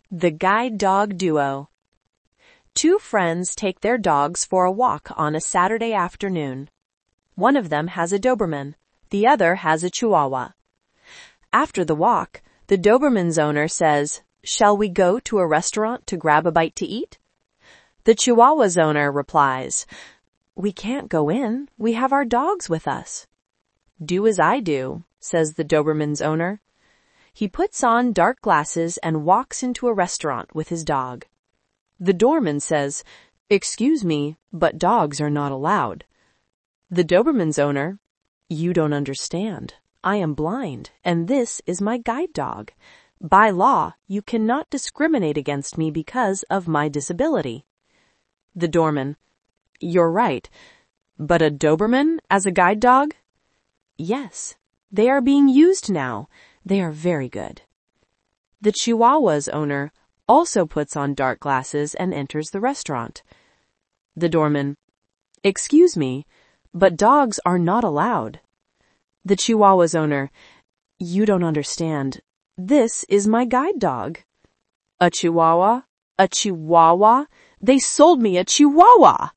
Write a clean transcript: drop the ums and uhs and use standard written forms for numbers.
The Guide Dog Duo. Two friends take their dogs for a walk on a Saturday afternoon. One of them has a Doberman. The other has a Chihuahua. After the walk, the Doberman's owner says, "Shall we go to a restaurant to grab a bite to eat?" The Chihuahua's owner replies, "We can't go in. We have our dogs with us." "Do as I do," says the Doberman's owner. He puts on dark glasses and walks into a restaurant with his dog. The doorman says, "Excuse me, but dogs are not allowed." The Doberman's owner, "You don't understand. I am blind, and this is my guide dog. By law, you cannot discriminate against me because of my disability." The doorman, "You're right. But a Doberman as a guide dog?" "Yes, they are being used now. They are very good." The Chihuahua's owner also puts on dark glasses and enters the restaurant. The doorman, "Excuse me, but dogs are not allowed." The Chihuahua's owner, "You don't understand. This is my guide dog." "A Chihuahua? A Chihuahua? They sold me a Chihuahua!"